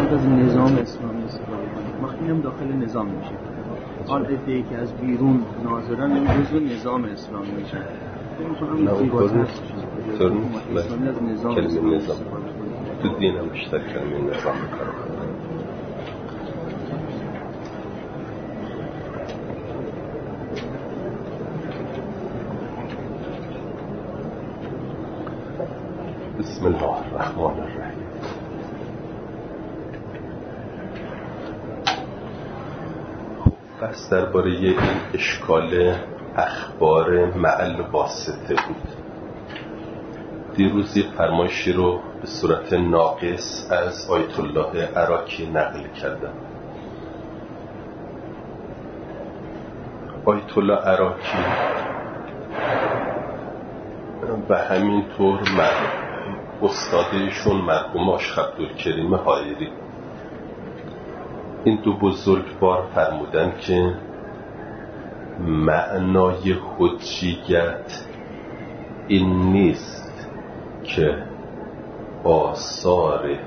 باید از نظام اسلامی استفاده کنیم. ما خیلی هم داخل نظام میشه. حال ادعایی که از بیرون ناظرن این جزء نظام اسلامی میشه. نه اون کردن اسلامی از نظام کلمه نظام تو دین هم بیشتر کلمه نظام میکنم. بسم الله الرحمن الرحیم. بس درباره این اشکال اخبار معل واسطه بود. دیروزی فرمایشی رو به صورت ناقص از آیت الله عراقی نقل کردم. آیت الله عراقی و همینطور استادشون مرحوم آشخ عبدالکریم حایری این دو بزرگوار فرمودن که معنای حجیت این نیست که آثار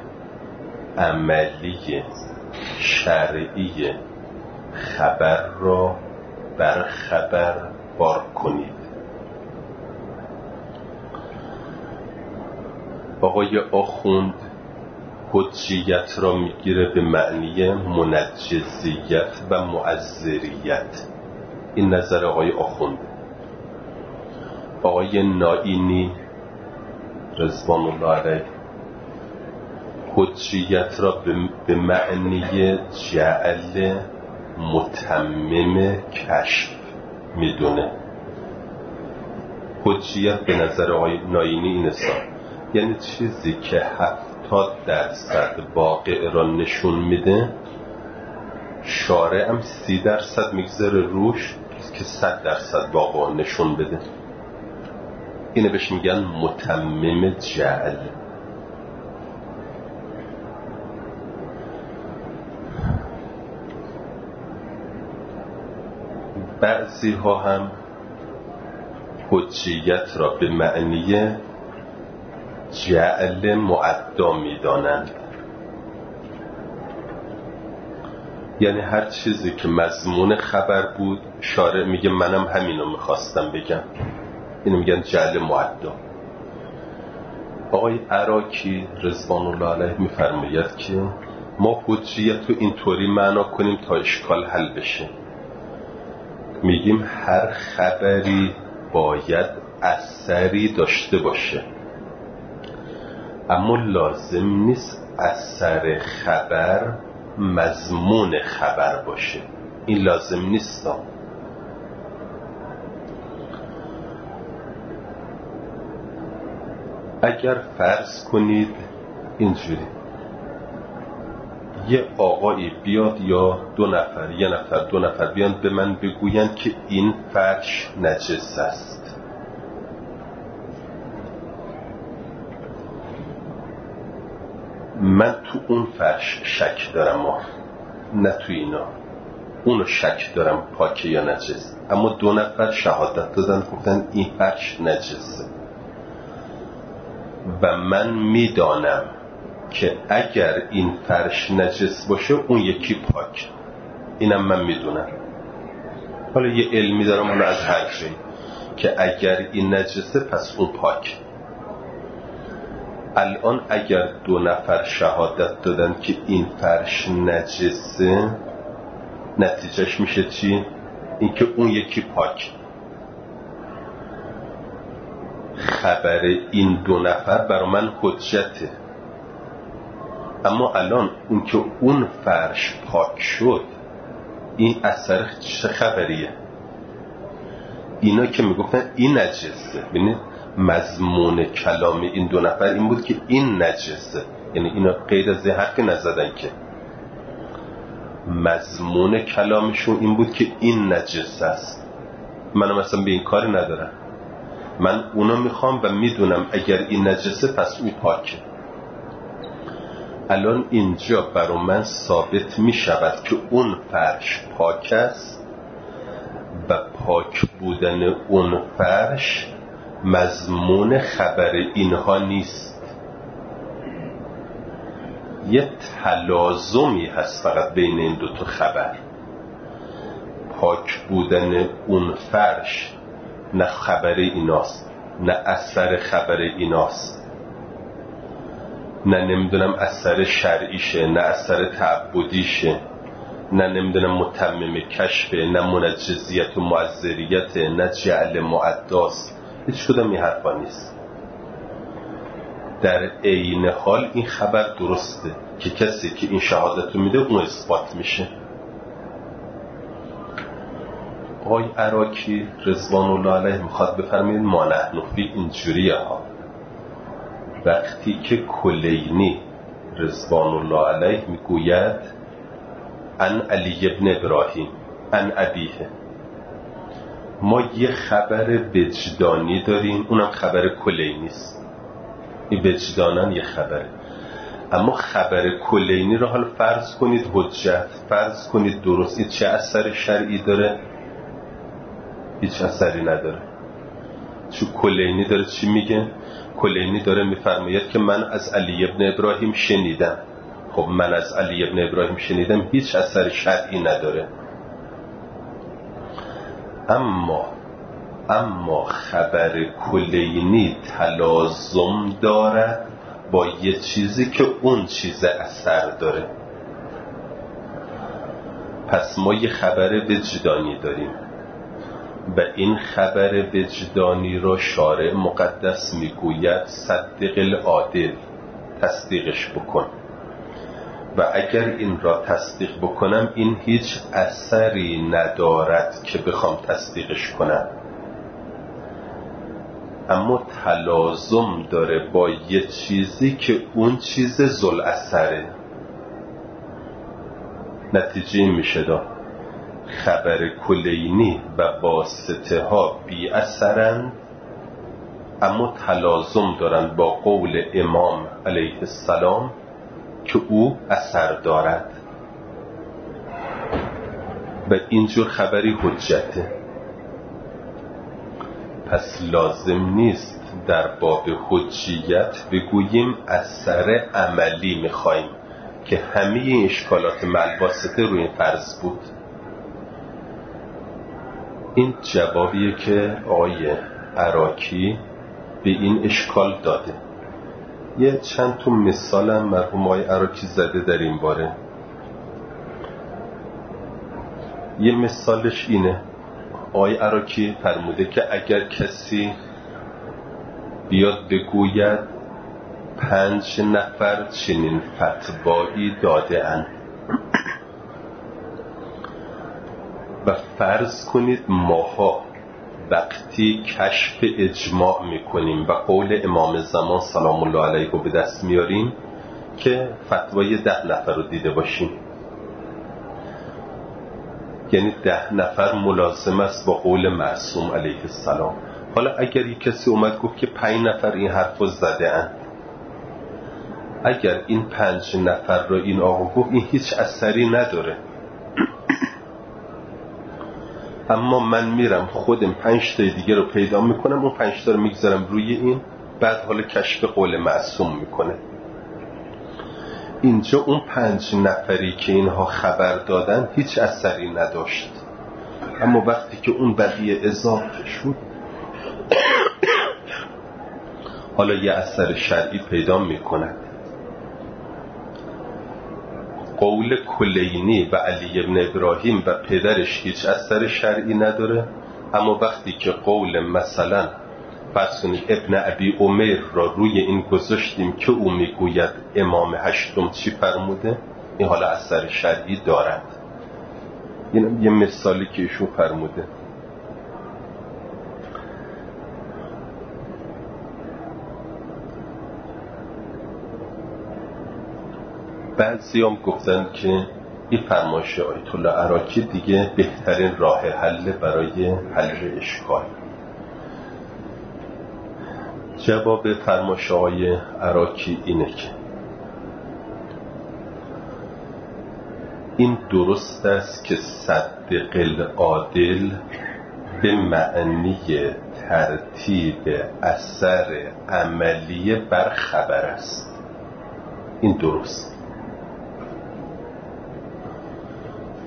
عملی شرعی خبر را بر خبر بار کنید. آقای آخوند حجیت را میگیره به معنی منجزیت و معذریت. این نظر آقای آخوند. آقای نائینی رضوان الله علیه حجیت را به معنی جعل متمم کشف میدونه. حجیت به نظر آقای نائینی این حساب، یعنی چیزی که 70% واقع را نشون میده، شارع هم 30% میگذاره روش که 100% واقع نشون بده. اینه بهش میگن متمم جعل. بعضی ها هم حجیت را به معنی جعل معدا میدانند، یعنی هر چیزی که مضمون خبر بود شارع میگه منم همینو میخواستم بگم، اینو میگن جعل معدا. آقای عراقی رضوان الله علیه میفرماید که ما حجیت رو اینطوری معنا کنیم تا اشکال حل بشه. میگیم هر خبری باید اثری داشته باشه، اما لازم نیست اثر خبر مضمون خبر باشه. این لازم نیست. اگر فرض کنید اینجوری یه آقایی بیاد یا یه نفر دو نفر بیان به من بگویند که این فرش نجس است، من تو اون فرش شک دارم، نه تو اینا. اونو شک دارم پاکه یا نجس، اما دو نفر شهادت دادن گفتن این فرش نجسه و من میدانم که اگر این فرش نجس باشه اون یکی پاک. اینم من میدونم. حالا یه علمی دارم اونو از هر جایی که اگر این نجسه پس اون پاک. الان اگر دو نفر شهادت دادن که این فرش نجسه، نتیجهش میشه چی؟ این که اون یکی پاک. خبر این دو نفر برای من حجته، اما الان اون که اون فرش پاک شد این اثر چه خبریه؟ اینا که میگفتن این نجسه، ببینید مضمون کلام این دو نفر این بود که این نجسه، یعنی اینا غیر از حرفی نزدن، که مضمون کلامشون این بود که این نجس است. منم اصلا به این کاری ندارم، من اونو میخوام و میدونم اگر این نجسه پس اون پاکه. الان اینجا برای من ثابت میشود که اون فرش پاک است و پاک بودن اون فرش مضمون خبر اینها نیست. یه تلازمی هست فقط بین این دوتا خبر. پاک بودن اون فرش نه خبر ایناست، نه اثر خبر ایناست، نه نمیدونم اثر شرعیشه، نه اثر تعبدیشه، نه نمیدونم متمم کشفه، نه منجزیت و معذریت، نه جعل معداست. هیچ کدام این حرفا نیست. در عین حال این خبر درسته که کسی که این شهادت رو میده اون اثبات میشه. آقای عراقی رضوان الله علیه میخواد بفرمایید ما نحن فی اینجوریه ها. وقتی که کلینی رضوان الله علیه میگوید ان علی ابن ابراهیم ان ابیه، ما یه خبر وجدانی داریم، اونم خبر کلینی است. این وجدانان یه خبره، اما خبر کلینی رو حالا فرض کنید حجت، فرض کنید درست، این چه اثر شرعی داره؟ هیچ اثری نداره. چون کلینی داره چی میگه؟ کلینی داره میفرماید که من از علی ابن ابراهیم شنیدم. خب من از علی ابن ابراهیم شنیدم هیچ اثر شرعی نداره. اما خبر کلینی تلازم دارد با یه چیزی که اون چیز اثر داره. پس ما یه خبر وجدانی داریم و این خبر وجدانی را شارع مقدس میگوید صدق العادل، تصدیقش بکن. و اگر این را تصدیق بکنم این هیچ اثری ندارد که بخوام تصدیقش کنم، اما تلازم داره با یه چیزی که اون چیز ذل اثره. نتیجه میشه دا خبر کلینی و واسطه ها بی اثرند، اما تلازم دارن با قول امام علیه السلام که او اثر دارد و اینجور خبری حجته. پس لازم نیست در باب حجیت بگوییم اثر عملی میخوایم که همه این اشکالات ملواسطه روی این فرض بود. این جوابیه که آقای عراقی به این اشکال داده. یه چند تا مثالم مرحوم آقای عراقی زده در این باره. یه مثالش اینه، آقای عراقی فرموده که اگر کسی بیاد بگوید 5 نفر چنین فتوایی داده اند و فرض کنید ماها وقتی کشف اجماع میکنیم و قول امام زمان سلام الله علیه رو به دست میاریم که فتوای 10 نفر رو دیده باشیم، یعنی 10 نفر ملازم است با قول معصوم علیه السلام. حالا اگر یک کسی اومد گفت که 5 نفر این حرف رو زده اند، اگر این 5 نفر رو این آقا گفت این هیچ اثری نداره، اما من میرم خودم 5 تا دیگه رو پیدا میکنم، اون 5 تا رو میگذارم روی این، بعد حالا کشف قول معصوم میکنه. اینجا اون 5 نفری که اینها خبر دادن هیچ اثری نداشت، اما وقتی که اون بقیه اضافه شد حالا یه اثر شرعی پیدا میکنه. قول کلینی و علی ابن ابراهیم و پدرش هیچ اثر شرعی نداره، اما وقتی که قول مثلا فرض کنید ابن ابی عمر را روی این گذاشتیم که او میگوید امام هشتم چی فرموده، این حالا اثر شرعی دارد. این یه مثالی که ایشون فرموده. بعضی هم گفتن که این فرمایش آیت الله عراقی دیگه بهترین راه حل برای حل اشکال. جواب فرمایش آقای عراقی اینه که این درست است که صدق العادل به معنی ترتیب اثر عملی بر خبر است. این درست،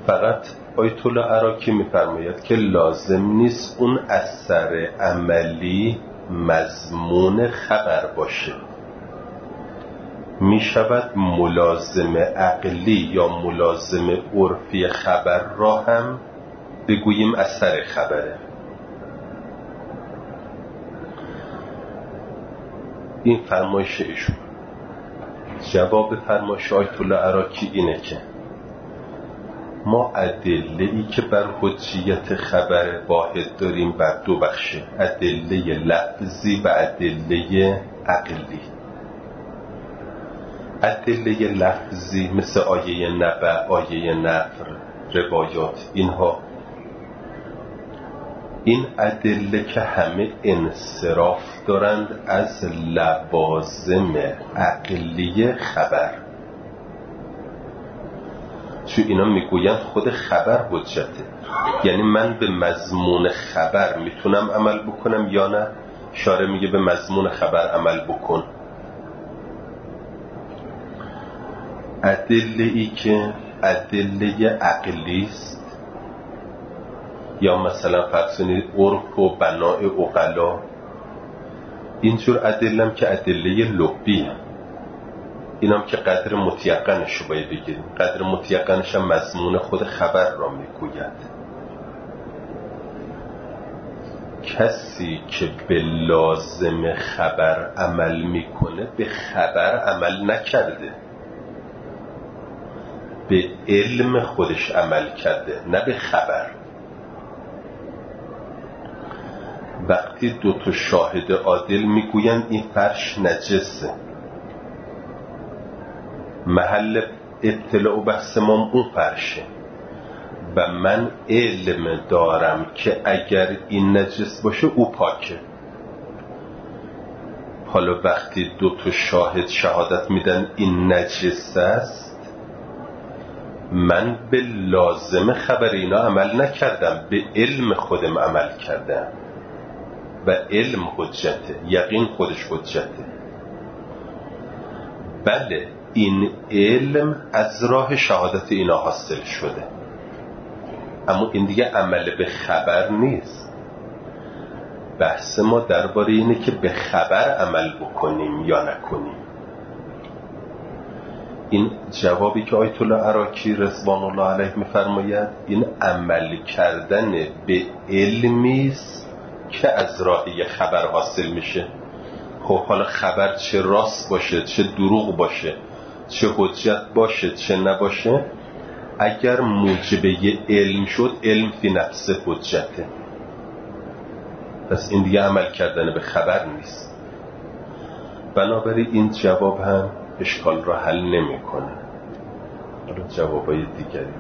فقط آیت الله عراقی میفرماید که لازم نیست اون اثر عملی مضمون خبر باشه، می شود ملازم عقلی یا ملازم عرفی خبر را هم بگوییم اثر خبره. این فرمایش ایشون. جواب فرمایش آیت الله عراقی اینه که ما ادله‌ای که بر حجیت خبر واحد داریم بر دو بخشه، ادله لفظی و ادله عقلی. ادله لفظی مثل آیه نبأ، آیه نفر، روایات، اینها، این ادله که همه انصراف دارند از لوازم عقلی خبر، چون اینا میگویند خود خبر حجته، یعنی من به مضمون خبر میتونم عمل بکنم یا نه. شارع میگه به مضمون خبر عمل بکن. ادله ای که ادله عقلی است، یا مثلا فرض کنید عرف و بناء عقلا، اینجور ادله هم که ادله لبی هم، اینم که قدر متیقنش رو باید بگیریم. قدر متیقنش هم مضمون خود خبر را میگوید. کسی که به لازم خبر عمل میکنه به خبر عمل نکرده، به علم خودش عمل کرده، نه به خبر. وقتی دو تا شاهد عادل میگوین این فرش نجسه، محل اطلاع و بحث ما اون فرشه و من علم دارم که اگر این نجس باشه او پاکه. حالا وقتی دو تا شاهد شهادت میدن این نجس است، من به لازم خبر اینا عمل نکردم، به علم خودم عمل کردم و علم حجته، یقین خودش حجته. بله این علم از راه شهادت اینا حاصل شده، اما این دیگه عمل به خبر نیست. بحث ما درباره اینه که به خبر عمل بکنیم یا نکنیم. این جوابی که آیت الله عراقی رضوان الله علیه میفرماید، این عمل کردن به علمی است که از راهی خبر حاصل میشه. خب حالا خبر چه راست باشه چه دروغ باشه، چه حجت باشه چه نباشه، اگر موجب علم شد، علم فی نفس حجته. پس این دیگه عمل کردن به خبر نیست. بنابراین این جواب هم اشکال را حل نمی کنه. حالا جوابای دیگری.